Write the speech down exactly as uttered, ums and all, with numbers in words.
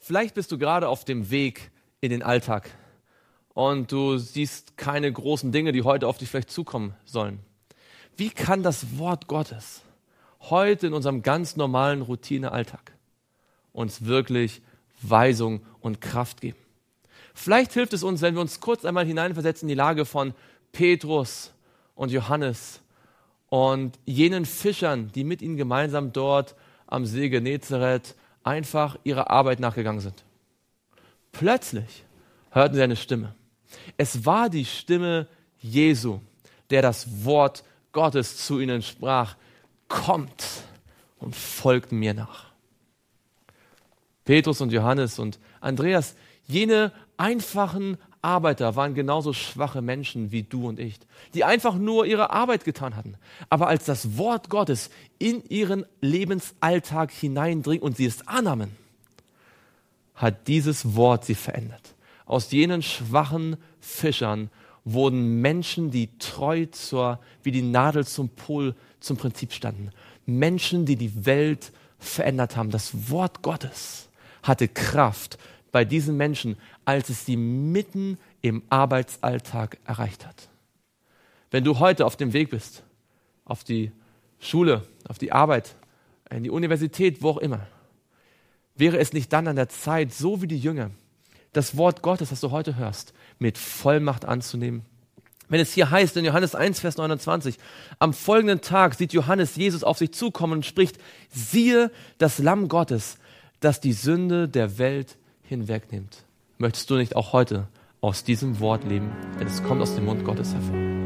Vielleicht bist du gerade auf dem Weg in den Alltag und du siehst keine großen Dinge, die heute auf dich vielleicht zukommen sollen. Wie kann das Wort Gottes heute in unserem ganz normalen Routinealltag uns wirklich Weisung und Kraft geben? Vielleicht hilft es uns, wenn wir uns kurz einmal hineinversetzen in die Lage von Petrus und Johannes und jenen Fischern, die mit ihnen gemeinsam dort am See Genezareth einfach ihrer Arbeit nachgegangen sind. Plötzlich hörten sie eine Stimme. Es war die Stimme Jesu, der das Wort Gottes zu ihnen sprach: Kommt und folgt mir nach. Petrus und Johannes und Andreas, jene einfachen Arbeiter, waren genauso schwache Menschen wie du und ich, die einfach nur ihre Arbeit getan hatten. Aber als das Wort Gottes in ihren Lebensalltag hineindringt und sie es annahmen, hat dieses Wort sie verändert. Aus jenen schwachen Fischern wurden Menschen, die treu zur, wie die Nadel zum Pol, zum Prinzip standen. Menschen, die die Welt verändert haben. Das Wort Gottes hatte Kraft bei diesen Menschen, als es sie mitten im Arbeitsalltag erreicht hat. Wenn du heute auf dem Weg bist, auf die Schule, auf die Arbeit, in die Universität, wo auch immer, wäre es nicht dann an der Zeit, so wie die Jünger, das Wort Gottes, das du heute hörst, mit Vollmacht anzunehmen? Wenn es hier heißt, in Johannes eins, Vers neunundzwanzig, am folgenden Tag sieht Johannes Jesus auf sich zukommen und spricht: Siehe das Lamm Gottes, das die Sünde der Welt hinwegnimmt. Möchtest du nicht auch heute aus diesem Wort leben? Denn es kommt aus dem Mund Gottes hervor.